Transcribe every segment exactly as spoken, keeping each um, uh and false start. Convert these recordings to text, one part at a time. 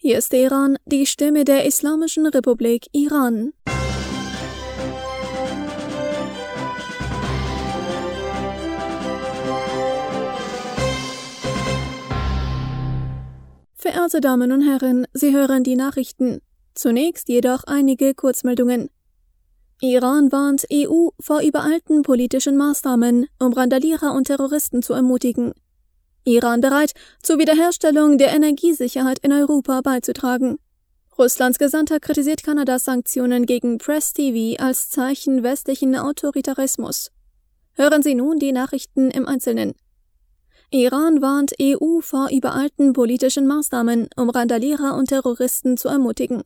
Hier ist Teheran, die Stimme der Islamischen Republik Iran. Verehrte Damen und Herren, Sie hören die Nachrichten. Zunächst jedoch einige Kurzmeldungen. Iran warnt E U vor übereilten politischen Maßnahmen, um Randalierer und Terroristen zu ermutigen. Iran bereit, zur Wiederherstellung der Energiesicherheit in Europa beizutragen. Russlands Gesandter kritisiert Kanadas Sanktionen gegen Press T V als Zeichen westlichen Autoritarismus. Hören Sie nun die Nachrichten im Einzelnen. Iran warnt E U vor übereilten politischen Maßnahmen, um Randalierer und Terroristen zu ermutigen.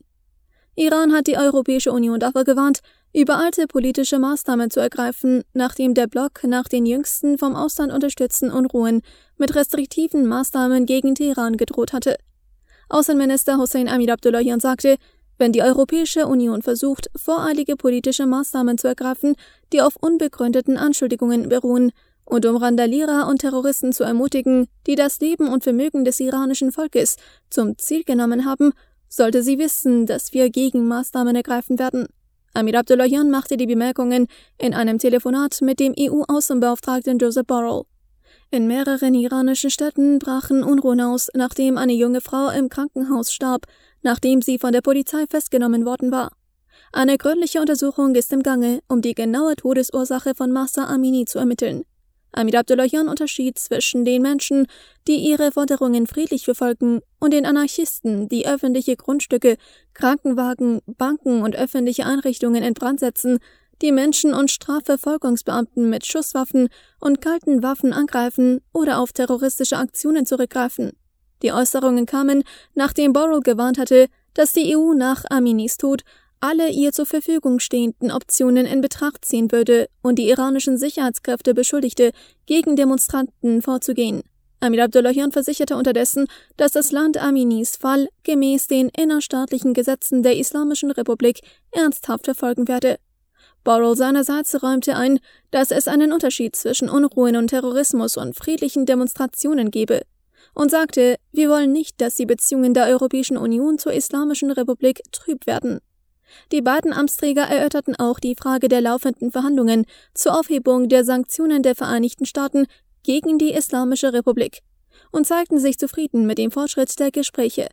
Iran hat die Europäische Union davor gewarnt, übereilte politische Maßnahmen zu ergreifen, nachdem der Bloc nach den jüngsten vom Ausland unterstützten Unruhen mit restriktiven Maßnahmen gegen Teheran gedroht hatte. Außenminister Hossein Amir-Abdollahian sagte, wenn die Europäische Union versucht, voreilige politische Maßnahmen zu ergreifen, die auf unbegründeten Anschuldigungen beruhen, und um Randalierer und Terroristen zu ermutigen, die das Leben und Vermögen des iranischen Volkes zum Ziel genommen haben, sollte sie wissen, dass wir Gegenmaßnahmen ergreifen werden. Amir-Abdollahian machte die Bemerkungen in einem Telefonat mit dem E U-Außenbeauftragten Joseph Borrell. In mehreren iranischen Städten brachen Unruhen aus, nachdem eine junge Frau im Krankenhaus starb, nachdem sie von der Polizei festgenommen worden war. Eine gründliche Untersuchung ist im Gange, um die genaue Todesursache von Mahsa Amini zu ermitteln. Amir-Abdollahian unterschied zwischen den Menschen, die ihre Forderungen friedlich verfolgen, und den Anarchisten, die öffentliche Grundstücke, Krankenwagen, Banken und öffentliche Einrichtungen in Brand setzen, die Menschen und Strafverfolgungsbeamten mit Schusswaffen und kalten Waffen angreifen oder auf terroristische Aktionen zurückgreifen. Die Äußerungen kamen, nachdem Borrell gewarnt hatte, dass die E U nach Aminis Tod alle ihr zur Verfügung stehenden Optionen in Betracht ziehen würde und die iranischen Sicherheitskräfte beschuldigte, gegen Demonstranten vorzugehen. Amir-Abdollahian versicherte unterdessen, dass das Land Aminis Fall gemäß den innerstaatlichen Gesetzen der Islamischen Republik ernsthaft verfolgen werde. Borrell seinerseits räumte ein, dass es einen Unterschied zwischen Unruhen und Terrorismus und friedlichen Demonstrationen gebe, und sagte, wir wollen nicht, dass die Beziehungen der Europäischen Union zur Islamischen Republik trüb werden. Die beiden Amtsträger erörterten auch die Frage der laufenden Verhandlungen zur Aufhebung der Sanktionen der Vereinigten Staaten gegen die Islamische Republik und zeigten sich zufrieden mit dem Fortschritt der Gespräche.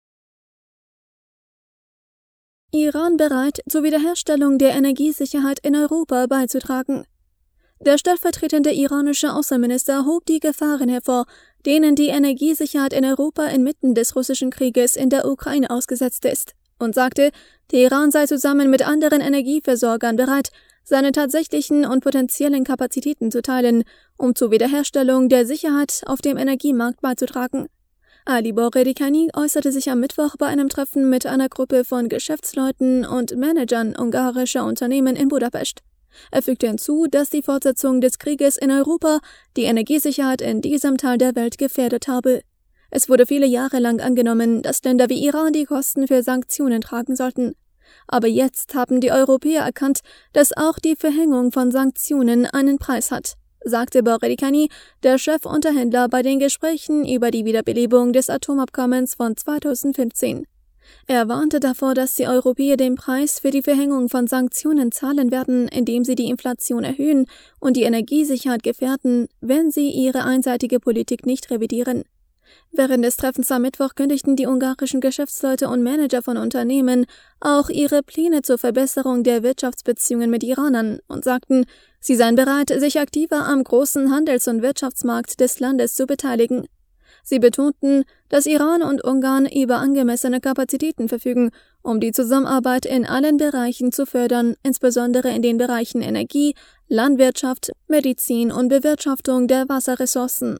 Iran bereit, zur Wiederherstellung der Energiesicherheit in Europa beizutragen. Der stellvertretende iranische Außenminister hob die Gefahren hervor, denen die Energiesicherheit in Europa inmitten des russischen Krieges in der Ukraine ausgesetzt ist, und sagte, Teheran sei zusammen mit anderen Energieversorgern bereit, seine tatsächlichen und potenziellen Kapazitäten zu teilen, um zur Wiederherstellung der Sicherheit auf dem Energiemarkt beizutragen. Ali Bogherikhani äußerte sich am Mittwoch bei einem Treffen mit einer Gruppe von Geschäftsleuten und Managern ungarischer Unternehmen in Budapest. Er fügte hinzu, dass die Fortsetzung des Krieges in Europa die Energiesicherheit in diesem Teil der Welt gefährdet habe. Es wurde viele Jahre lang angenommen, dass Länder wie Iran die Kosten für Sanktionen tragen sollten. Aber jetzt haben die Europäer erkannt, dass auch die Verhängung von Sanktionen einen Preis hat, sagte Bogherikhani, der Chefunterhändler bei den Gesprächen über die Wiederbelebung des Atomabkommens von zweitausendfünfzehn. Er warnte davor, dass die Europäer den Preis für die Verhängung von Sanktionen zahlen werden, indem sie die Inflation erhöhen und die Energiesicherheit gefährden, wenn sie ihre einseitige Politik nicht revidieren. Während des Treffens am Mittwoch kündigten die ungarischen Geschäftsleute und Manager von Unternehmen auch ihre Pläne zur Verbesserung der Wirtschaftsbeziehungen mit Iran an und sagten, sie seien bereit, sich aktiver am großen Handels- und Wirtschaftsmarkt des Landes zu beteiligen. Sie betonten, dass Iran und Ungarn über angemessene Kapazitäten verfügen, um die Zusammenarbeit in allen Bereichen zu fördern, insbesondere in den Bereichen Energie, Landwirtschaft, Medizin und Bewirtschaftung der Wasserressourcen.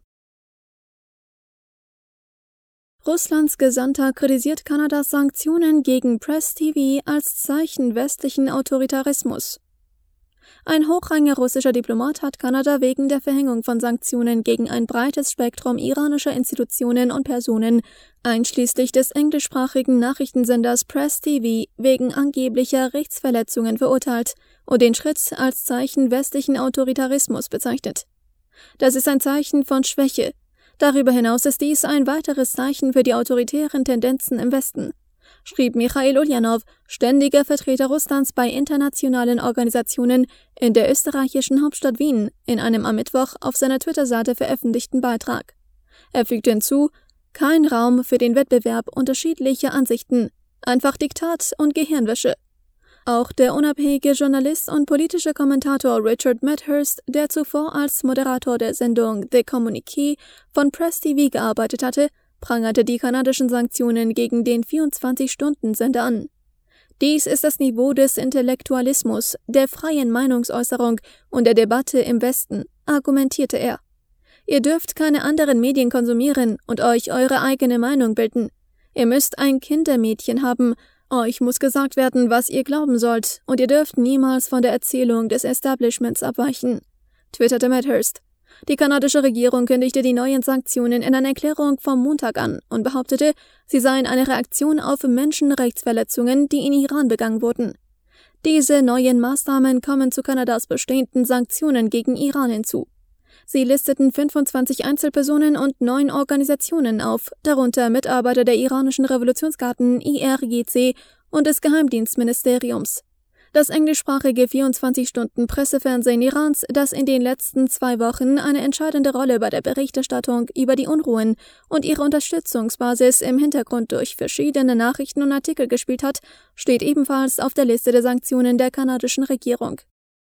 Russlands Gesandter kritisiert Kanadas Sanktionen gegen Press T V als Zeichen westlichen Autoritarismus. Ein hochrangiger russischer Diplomat hat Kanada wegen der Verhängung von Sanktionen gegen ein breites Spektrum iranischer Institutionen und Personen, einschließlich des englischsprachigen Nachrichtensenders Press T V, wegen angeblicher Rechtsverletzungen verurteilt und den Schritt als Zeichen westlichen Autoritarismus bezeichnet. Das ist ein Zeichen von Schwäche. Darüber hinaus ist dies ein weiteres Zeichen für die autoritären Tendenzen im Westen, schrieb Michail Uljanov, ständiger Vertreter Russlands bei internationalen Organisationen in der österreichischen Hauptstadt Wien, in einem am Mittwoch auf seiner Twitter-Seite veröffentlichten Beitrag. Er fügte hinzu: Kein Raum für den Wettbewerb unterschiedlicher Ansichten, einfach Diktat und Gehirnwäsche. Auch der unabhängige Journalist und politische Kommentator Richard Medhurst, der zuvor als Moderator der Sendung The Communiqué von Press T V gearbeitet hatte, prangerte die kanadischen Sanktionen gegen den vierundzwanzig-Stunden-Sender an. Dies ist das Niveau des Intellektualismus, der freien Meinungsäußerung und der Debatte im Westen, argumentierte er. Ihr dürft keine anderen Medien konsumieren und euch eure eigene Meinung bilden. Ihr müsst ein Kindermädchen haben, euch muss gesagt werden, was ihr glauben sollt, und ihr dürft niemals von der Erzählung des Establishments abweichen, twitterte Medhurst. Die kanadische Regierung kündigte die neuen Sanktionen in einer Erklärung vom Montag an und behauptete, sie seien eine Reaktion auf Menschenrechtsverletzungen, die in Iran begangen wurden. Diese neuen Maßnahmen kommen zu Kanadas bestehenden Sanktionen gegen Iran hinzu. Sie listeten fünfundzwanzig Einzelpersonen und neun Organisationen auf, darunter Mitarbeiter der iranischen Revolutionsgarden I R G C und des Geheimdienstministeriums. Das englischsprachige vierundzwanzig-Stunden-Pressefernsehen Irans, das in den letzten zwei Wochen eine entscheidende Rolle bei der Berichterstattung über die Unruhen und ihre Unterstützungsbasis im Hintergrund durch verschiedene Nachrichten und Artikel gespielt hat, steht ebenfalls auf der Liste der Sanktionen der kanadischen Regierung.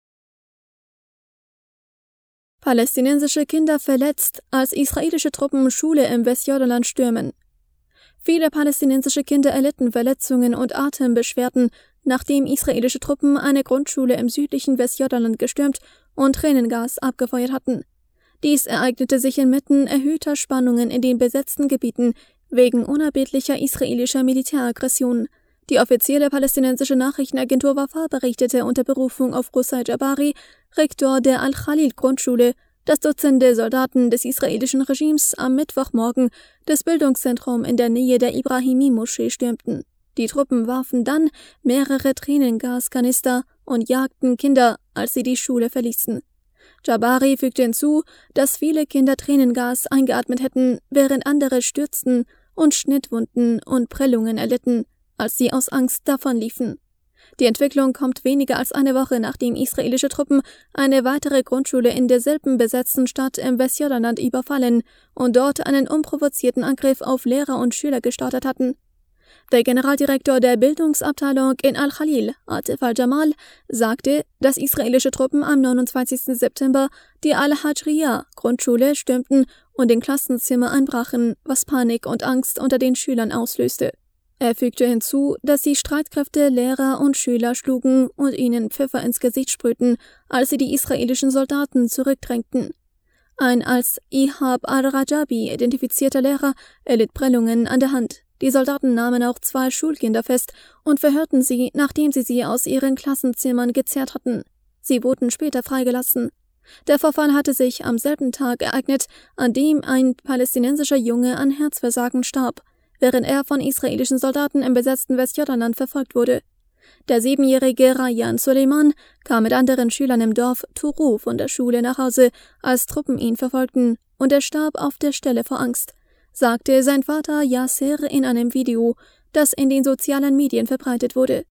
Palästinensische Kinder verletzt, als israelische Truppen Schule im Westjordanland stürmen. Viele palästinensische Kinder erlitten Verletzungen und Atembeschwerden, nachdem israelische Truppen eine Grundschule im südlichen Westjordanland gestürmt und Tränengas abgefeuert hatten. Dies ereignete sich inmitten erhöhter Spannungen in den besetzten Gebieten wegen unerbittlicher israelischer Militäraggression. Die offizielle palästinensische Nachrichtenagentur Wafa berichtete unter Berufung auf Qusay Jabari, Rektor der Al-Khalil-Grundschule, dass Dutzende Soldaten des israelischen Regimes am Mittwochmorgen das Bildungszentrum in der Nähe der Ibrahimi-Moschee stürmten. Die Truppen warfen dann mehrere Tränengaskanister und jagten Kinder, als sie die Schule verließen. Jabari fügte hinzu, dass viele Kinder Tränengas eingeatmet hätten, während andere stürzten und Schnittwunden und Prellungen erlitten, als sie aus Angst davonliefen. Die Entwicklung kommt weniger als eine Woche, nachdem israelische Truppen eine weitere Grundschule in derselben besetzten Stadt im Westjordanland überfallen und dort einen unprovozierten Angriff auf Lehrer und Schüler gestartet hatten. Der Generaldirektor der Bildungsabteilung in Al-Khalil, Atif al-Jamal, sagte, dass israelische Truppen am neunundzwanzigsten September die Al-Hajriya-Grundschule stürmten und in Klassenzimmer einbrachen, was Panik und Angst unter den Schülern auslöste. Er fügte hinzu, dass die Streitkräfte Lehrer und Schüler schlugen und ihnen Pfeffer ins Gesicht sprühten, als sie die israelischen Soldaten zurückdrängten. Ein als Ihab al-Rajabi identifizierter Lehrer erlitt Prellungen an der Hand. Die Soldaten nahmen auch zwei Schulkinder fest und verhörten sie, nachdem sie sie aus ihren Klassenzimmern gezerrt hatten. Sie wurden später freigelassen. Der Vorfall hatte sich am selben Tag ereignet, an dem ein palästinensischer Junge an Herzversagen starb, während er von israelischen Soldaten im besetzten Westjordanland verfolgt wurde. Der siebenjährige Rayan Suleiman kam mit anderen Schülern im Dorf Turu von der Schule nach Hause, als Truppen ihn verfolgten, und er starb auf der Stelle vor Angst, sagte sein Vater Yasser in einem Video, das in den sozialen Medien verbreitet wurde.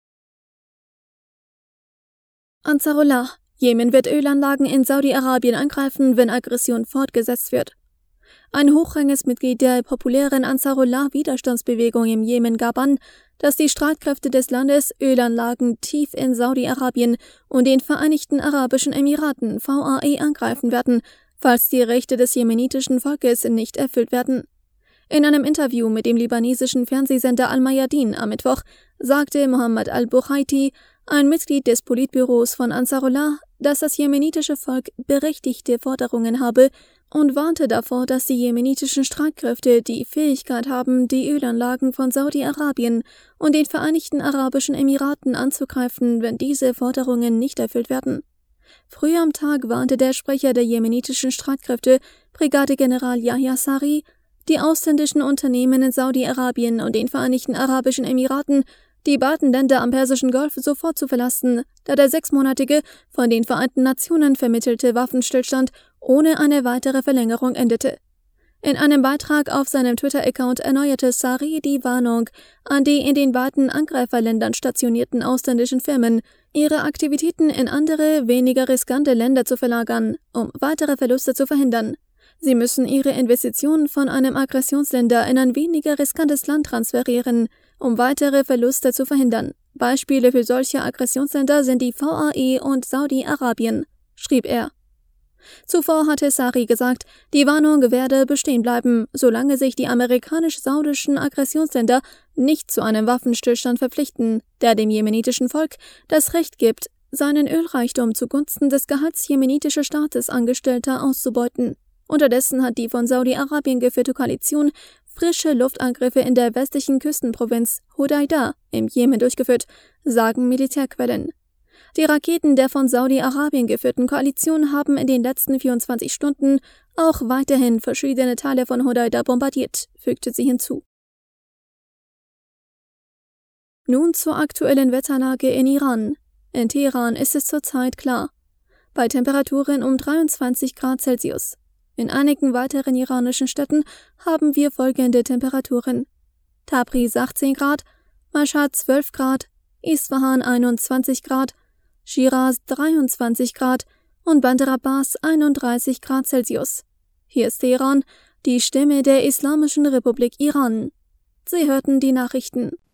Ansarullah: Jemen wird Ölanlagen in Saudi-Arabien angreifen, wenn Aggression fortgesetzt wird. Ein hochrangiges Mitglied der populären Ansarullah-Widerstandsbewegung im Jemen gab an, dass die Streitkräfte des Landes Ölanlagen tief in Saudi-Arabien und den Vereinigten Arabischen Emiraten V A E angreifen werden, falls die Rechte des jemenitischen Volkes nicht erfüllt werden. In einem Interview mit dem libanesischen Fernsehsender Al-Mayadin am Mittwoch sagte Mohammed al-Bukhaiti, ein Mitglied des Politbüros von Ansarullah, dass das jemenitische Volk berechtigte Forderungen habe und warnte davor, dass die jemenitischen Streitkräfte die Fähigkeit haben, die Ölanlagen von Saudi-Arabien und den Vereinigten Arabischen Emiraten anzugreifen, wenn diese Forderungen nicht erfüllt werden. Früher am Tag warnte der Sprecher der jemenitischen Streitkräfte, Brigadegeneral Yahya Sari, die ausländischen Unternehmen in Saudi-Arabien und den Vereinigten Arabischen Emiraten, die beiden Länder am Persischen Golf sofort zu verlassen, da der sechsmonatige, von den Vereinten Nationen vermittelte Waffenstillstand ohne eine weitere Verlängerung endete. In einem Beitrag auf seinem Twitter-Account erneuerte Sari die Warnung an die in den beiden Angreiferländern stationierten ausländischen Firmen, ihre Aktivitäten in andere, weniger riskante Länder zu verlagern, um weitere Verluste zu verhindern. Sie müssen ihre Investitionen von einem Aggressionsländer in ein weniger riskantes Land transferieren, um weitere Verluste zu verhindern. Beispiele für solche Aggressionsländer sind die V A E und Saudi-Arabien, schrieb er. Zuvor hatte Sari gesagt, die Warnung werde bestehen bleiben, solange sich die amerikanisch-saudischen Aggressionsländer nicht zu einem Waffenstillstand verpflichten, der dem jemenitischen Volk das Recht gibt, seinen Ölreichtum zugunsten des Gehalts jemenitischen Staates Angestellter auszubeuten. Unterdessen hat die von Saudi-Arabien geführte Koalition frische Luftangriffe in der westlichen Küstenprovinz Hodeidah im Jemen durchgeführt, sagen Militärquellen. Die Raketen der von Saudi-Arabien geführten Koalition haben in den letzten vierundzwanzig Stunden auch weiterhin verschiedene Teile von Hodeidah bombardiert, fügte sie hinzu. Nun zur aktuellen Wetterlage in Iran. In Teheran ist es zurzeit klar. Bei Temperaturen um dreiundzwanzig Grad Celsius. In einigen weiteren iranischen Städten haben wir folgende Temperaturen: Tabriz achtzehn Grad, Mashhad zwölf Grad, Isfahan einundzwanzig Grad, Shiraz dreiundzwanzig Grad und Bandar Abbas einunddreißig Grad Celsius. Hier ist Teheran, die Stimme der Islamischen Republik Iran. Sie hörten die Nachrichten.